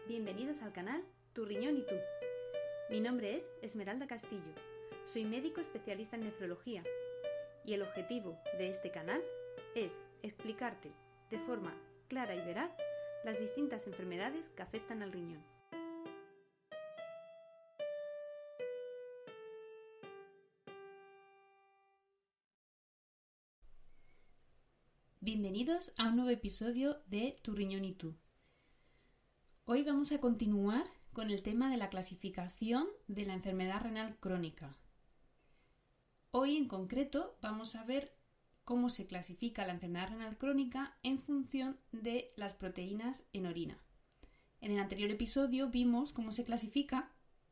Bienvenidos al canal Tu Riñón y Tú. Mi nombre es Esmeralda Castillo, soy médico especialista en nefrología y el objetivo de este canal es explicarte de forma clara y veraz las distintas enfermedades que afectan al riñón. Bienvenidos a un nuevo episodio de Tu Riñón y Tú. Hoy vamos a continuar con el tema de la clasificación de la enfermedad renal crónica. Hoy en concreto vamos a ver cómo se clasifica la enfermedad renal crónica en función de las proteínas en orina. En el anterior episodio vimos cómo se clasifica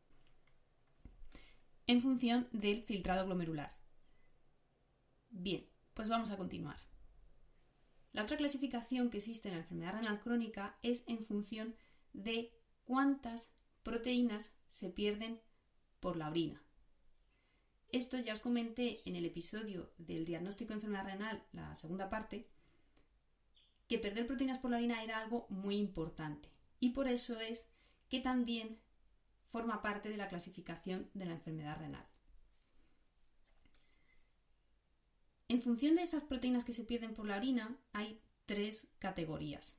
en función del filtrado glomerular. Bien, pues vamos a continuar. La otra clasificación que existe en la enfermedad renal crónica es en función de cuántas proteínas se pierden por la orina. Esto ya os comenté en el episodio del diagnóstico de enfermedad renal, la segunda parte, que perder proteínas por la orina era algo muy importante y por eso es que también forma parte de la clasificación de la enfermedad renal. En función de esas proteínas que se pierden por la orina hay tres categorías.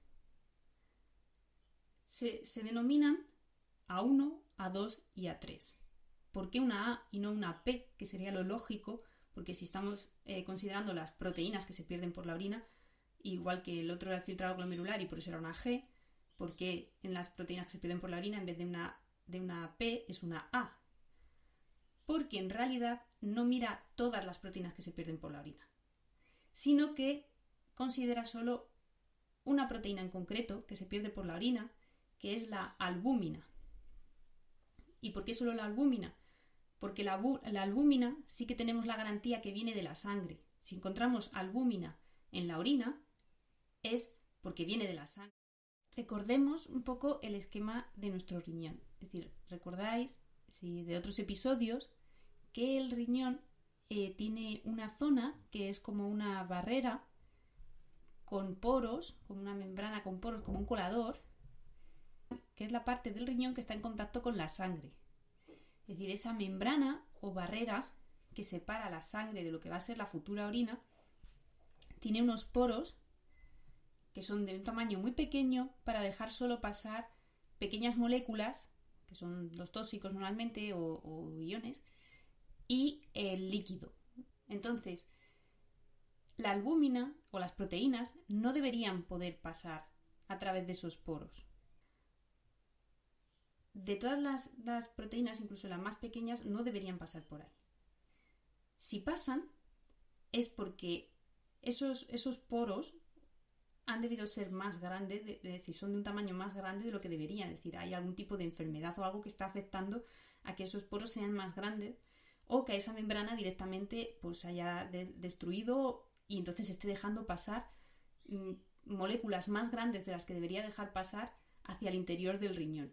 Se denominan A1, A2 y A3. ¿Por qué una A y no una P? Que sería lo lógico, porque si estamos considerando las proteínas que se pierden por la orina, igual que el otro era el filtrado glomerular y por eso era una G, ¿por qué en las proteínas que se pierden por la orina en vez de una P es una A? Porque en realidad no mira todas las proteínas que se pierden por la orina, sino que considera solo una proteína en concreto que se pierde por la orina, que es la albúmina. ¿Y por qué solo la albúmina? Porque la albúmina sí que tenemos la garantía que viene de la sangre. Si encontramos albúmina en la orina, es porque viene de la sangre. Recordemos un poco el esquema de nuestro riñón. Es decir, recordáis de otros episodios que el riñón tiene una zona que es como una barrera con poros, como una membrana con poros, como un colador, que es la parte del riñón que está en contacto con la sangre. Es decir, esa membrana o barrera que separa la sangre de lo que va a ser la futura orina tiene unos poros que son de un tamaño muy pequeño para dejar solo pasar pequeñas moléculas, que son los tóxicos normalmente o iones, y el líquido. Entonces, la albúmina o las proteínas no deberían poder pasar a través de esos poros. De todas las proteínas, incluso las más pequeñas, no deberían pasar por ahí. Si pasan, es porque esos poros han debido ser más grandes, es decir, son de un tamaño más grande de lo que deberían. Es decir, hay algún tipo de enfermedad o algo que está afectando a que esos poros sean más grandes o que esa membrana directamente pues haya destruido y entonces esté dejando pasar moléculas más grandes de las que debería dejar pasar hacia el interior del riñón.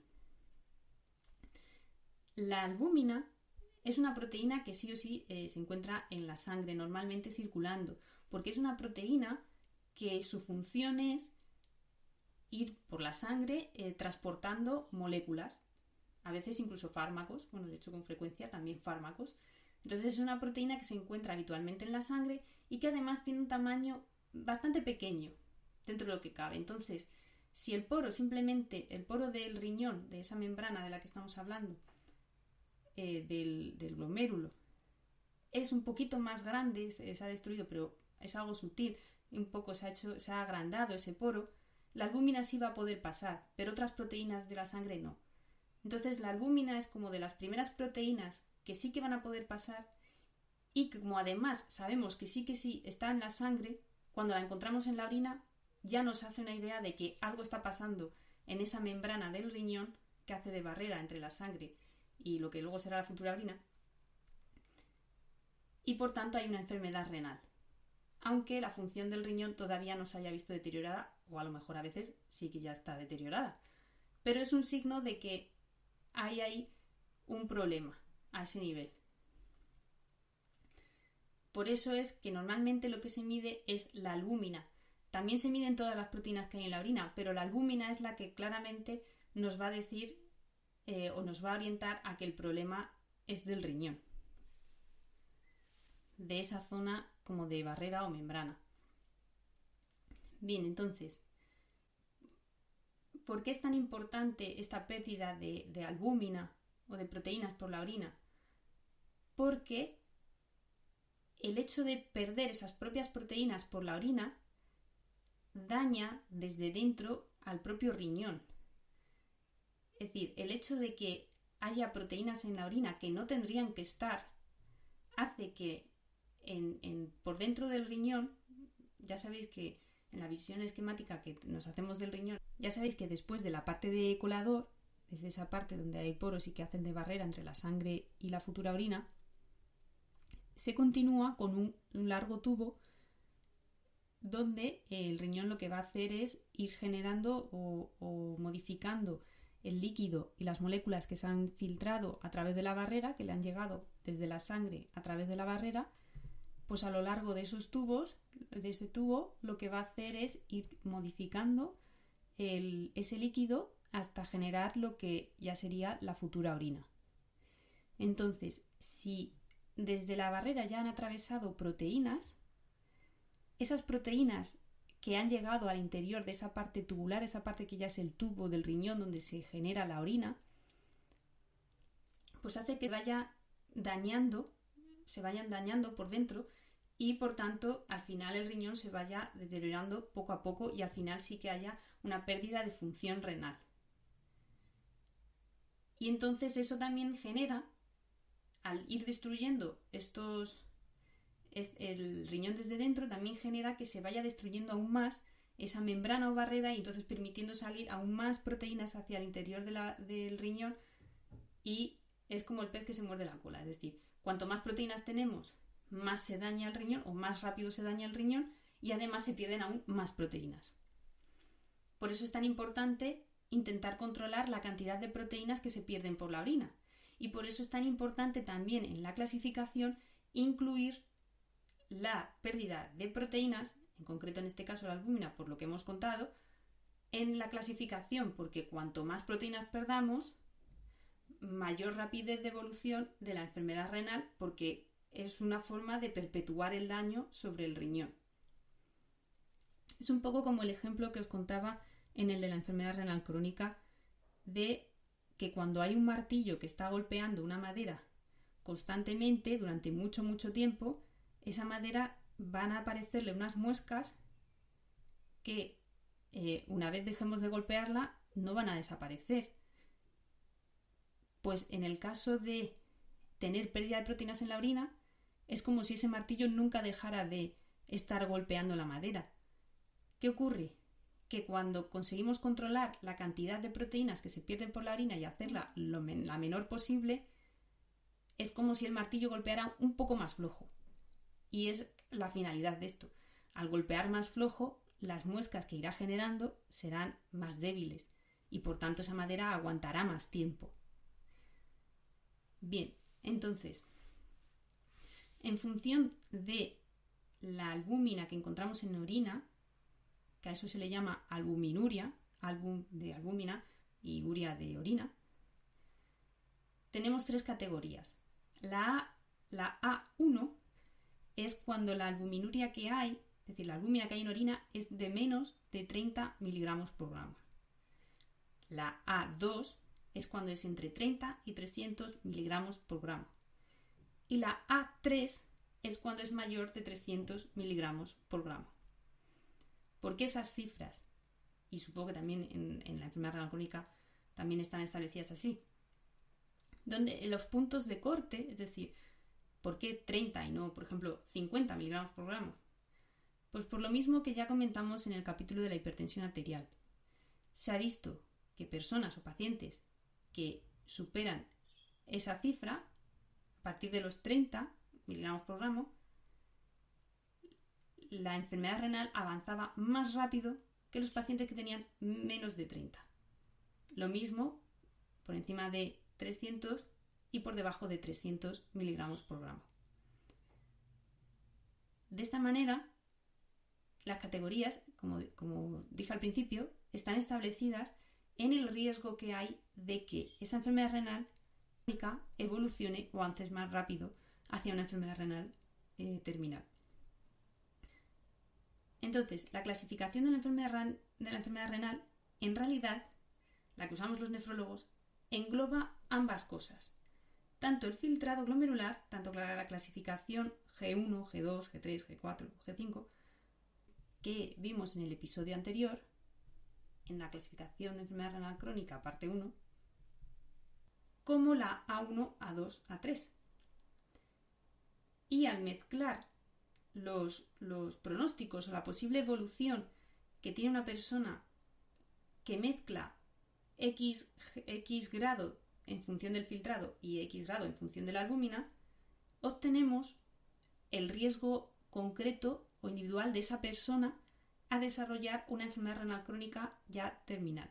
La albúmina es una proteína que sí o sí se encuentra en la sangre, normalmente circulando, porque es una proteína que su función es ir por la sangre transportando moléculas, a veces incluso fármacos, bueno, de hecho con frecuencia también fármacos. Entonces es una proteína que se encuentra habitualmente en la sangre y que además tiene un tamaño bastante pequeño dentro de lo que cabe. Entonces, si el poro del riñón, de esa membrana de la que estamos hablando, del glomérulo, es un poquito más grande, se ha destruido, pero es algo sutil, un poco se ha agrandado ese poro, la albúmina sí va a poder pasar, pero otras proteínas de la sangre no. Entonces la albúmina es como de las primeras proteínas que sí que van a poder pasar y que como además sabemos que sí está en la sangre, cuando la encontramos en la orina ya nos hace una idea de que algo está pasando en esa membrana del riñón que hace de barrera entre la sangre y lo que luego será la futura orina, y por tanto hay una enfermedad renal, aunque la función del riñón todavía no se haya visto deteriorada, o a lo mejor a veces sí que ya está deteriorada, pero es un signo de que hay ahí un problema a ese nivel. Por eso es que normalmente lo que se mide es la albúmina, También se miden todas las proteínas que hay en la orina, pero la albúmina es la que claramente nos va a decir o nos va a orientar a que el problema es del riñón, de esa zona como de barrera o membrana. Bien, entonces, ¿por qué es tan importante esta pérdida de albúmina o de proteínas por la orina? Porque el hecho de perder esas propias proteínas por la orina daña desde dentro al propio riñón. Es decir, el hecho de que haya proteínas en la orina que no tendrían que estar hace que por dentro del riñón, ya sabéis que en la visión esquemática que nos hacemos del riñón, ya sabéis que después de la parte de colador, desde esa parte donde hay poros y que hacen de barrera entre la sangre y la futura orina, se continúa con un largo tubo donde el riñón lo que va a hacer es ir generando o modificando el líquido y las moléculas que se han filtrado a través de la barrera, que le han llegado desde la sangre a través de la barrera, pues a lo largo de esos tubos, de ese tubo, lo que va a hacer es ir modificando ese líquido hasta generar lo que ya sería la futura orina. Entonces, si desde la barrera ya han atravesado proteínas, esas proteínas que han llegado al interior de esa parte tubular, esa parte que ya es el tubo del riñón donde se genera la orina, pues hace que se vayan dañando por dentro y por tanto al final el riñón se vaya deteriorando poco a poco y al final sí que haya una pérdida de función renal. Y entonces eso también genera, al ir destruyendo el riñón desde dentro, también genera que se vaya destruyendo aún más esa membrana o barrera y entonces permitiendo salir aún más proteínas hacia el interior del riñón, y es como el pez que se muerde la cola. Es decir, cuanto más proteínas tenemos, más se daña el riñón o más rápido se daña el riñón y además se pierden aún más proteínas. Por eso es tan importante intentar controlar la cantidad de proteínas que se pierden por la orina. Y por eso es tan importante también en la clasificación incluir la pérdida de proteínas, en concreto en este caso la albúmina, por lo que hemos contado, en la clasificación, porque cuanto más proteínas perdamos, mayor rapidez de evolución de la enfermedad renal, porque es una forma de perpetuar el daño sobre el riñón. Es un poco como el ejemplo que os contaba en el de la enfermedad renal crónica, de que cuando hay un martillo que está golpeando una madera constantemente durante mucho tiempo, esa madera van a aparecerle unas muescas que una vez dejemos de golpearla no van a desaparecer. Pues en el caso de tener pérdida de proteínas en la orina, es como si ese martillo nunca dejara de estar golpeando la madera. ¿Qué ocurre? Que cuando conseguimos controlar la cantidad de proteínas que se pierden por la orina y hacerla la menor posible, es como si el martillo golpeara un poco más flojo. Y es la finalidad de esto. Al golpear más flojo, las muescas que irá generando serán más débiles y por tanto esa madera aguantará más tiempo. Bien, entonces, en función de la albúmina que encontramos en orina, que a eso se le llama albuminuria, álbum de albúmina y uria de orina, tenemos tres categorías. La A1 es cuando la albuminuria que hay, es decir, la albúmina que hay en orina, es de menos de 30 miligramos por gramo. La A2 es cuando es entre 30 y 300 miligramos por gramo. Y la A3 es cuando es mayor de 300 miligramos por gramo. ¿Por qué esas cifras? Y supongo que también en la enfermedad renal crónica también están establecidas así. Donde los puntos de corte, es decir, ¿por qué 30 y no, por ejemplo, 50 miligramos por gramo? Pues por lo mismo que ya comentamos en el capítulo de la hipertensión arterial. Se ha visto que personas o pacientes que superan esa cifra, a partir de los 30 miligramos por gramo, la enfermedad renal avanzaba más rápido que los pacientes que tenían menos de 30. Lo mismo por encima de 300 y por debajo de 300 miligramos por gramo. De esta manera, las categorías, como dije al principio, están establecidas en el riesgo que hay de que esa enfermedad renal crónica evolucione o avance más rápido hacia una enfermedad renal terminal. Entonces, la clasificación de la enfermedad renal, en realidad, la que usamos los nefrólogos, engloba ambas cosas. Tanto el filtrado glomerular, tanto la clasificación G1, G2, G3, G4, G5, que vimos en el episodio anterior, en la clasificación de enfermedad renal crónica, parte 1, como la A1, A2, A3. Y al mezclar los pronósticos o la posible evolución que tiene una persona que mezcla X grado en función del filtrado y X grado en función de la albúmina, obtenemos el riesgo concreto o individual de esa persona a desarrollar una enfermedad renal crónica ya terminal.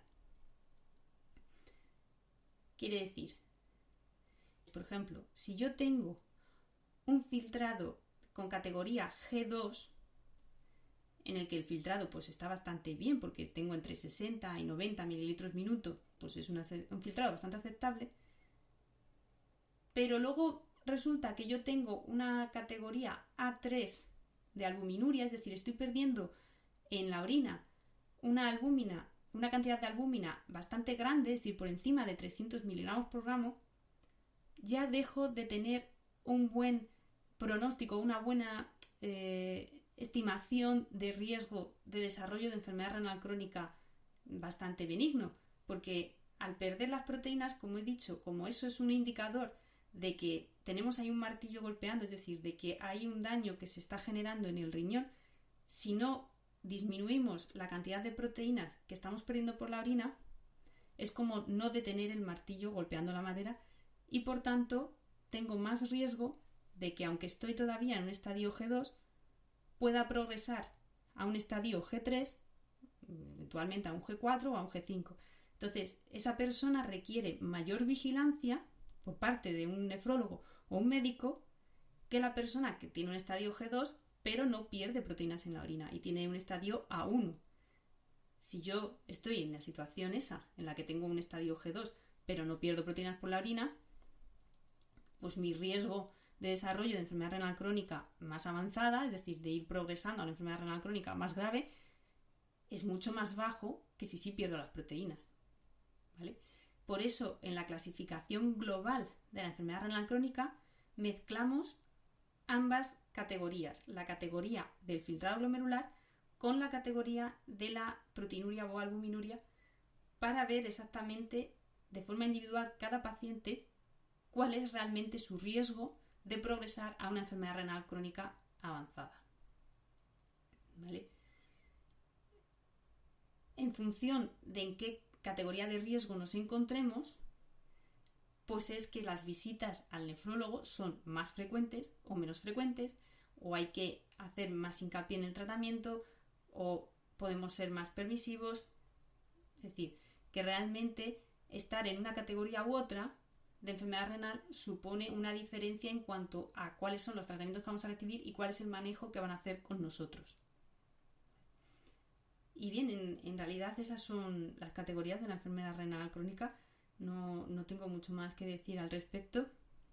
Quiere decir, por ejemplo, si yo tengo un filtrado con categoría G2, en el que el filtrado pues está bastante bien porque tengo entre 60 y 90 mililitros minuto, pues es un filtrado bastante aceptable, pero luego resulta que yo tengo una categoría A3 de albuminuria, es decir, estoy perdiendo en la orina una cantidad de albúmina bastante grande, es decir, por encima de 300 miligramos por gramo, ya dejo de tener un buen pronóstico, una buena estimación de riesgo de desarrollo de enfermedad renal crónica bastante benigno, porque al perder las proteínas, como he dicho, como eso es un indicador de que tenemos ahí un martillo golpeando, es decir, de que hay un daño que se está generando en el riñón, si no disminuimos la cantidad de proteínas que estamos perdiendo por la orina, es como no detener el martillo golpeando la madera y por tanto tengo más riesgo de que aunque estoy todavía en un estadio G2 pueda progresar a un estadio G3, eventualmente a un G4 o a un G5. Entonces, esa persona requiere mayor vigilancia por parte de un nefrólogo o un médico que la persona que tiene un estadio G2 pero no pierde proteínas en la orina y tiene un estadio A1. Si yo estoy en la situación esa, en la que tengo un estadio G2 pero no pierdo proteínas por la orina, pues mi riesgo de desarrollo de enfermedad renal crónica más avanzada, es decir, de ir progresando a una enfermedad renal crónica más grave, es mucho más bajo que si sí pierdo las proteínas, ¿vale? Por eso, en la clasificación global de la enfermedad renal crónica, mezclamos ambas categorías, la categoría del filtrado glomerular con la categoría de la proteinuria o albuminuria, para ver exactamente de forma individual cada paciente cuál es realmente su riesgo de progresar a una enfermedad renal crónica avanzada, ¿vale? En función de en qué categoría de riesgo nos encontremos, pues es que las visitas al nefrólogo son más frecuentes o menos frecuentes, o hay que hacer más hincapié en el tratamiento, o podemos ser más permisivos. Es decir, que realmente estar en una categoría u otra de enfermedad renal supone una diferencia en cuanto a cuáles son los tratamientos que vamos a recibir y cuál es el manejo que van a hacer con nosotros. Y bien, en realidad esas son las categorías de la enfermedad renal crónica. No tengo mucho más que decir al respecto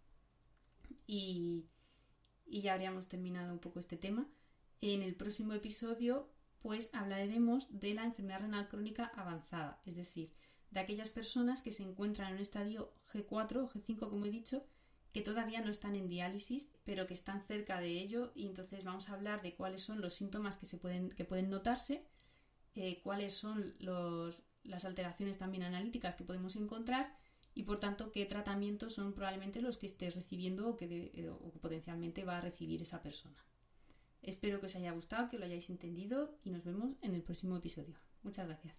y ya habríamos terminado un poco este tema. En el próximo episodio pues hablaremos de la enfermedad renal crónica avanzada, es decir, de aquellas personas que se encuentran en un estadio G4 o G5, como he dicho, que todavía no están en diálisis, pero que están cerca de ello, y entonces vamos a hablar de cuáles son los síntomas que pueden notarse, cuáles son las alteraciones también analíticas que podemos encontrar y por tanto qué tratamientos son probablemente los que esté recibiendo o que potencialmente va a recibir esa persona. Espero que os haya gustado, que lo hayáis entendido y nos vemos en el próximo episodio. Muchas gracias.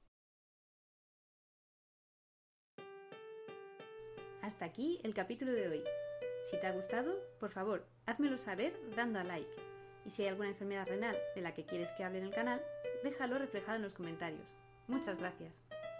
Hasta aquí el capítulo de hoy. Si te ha gustado, por favor, házmelo saber dando a like. Y si hay alguna enfermedad renal de la que quieres que hable en el canal, déjalo reflejado en los comentarios. Muchas gracias.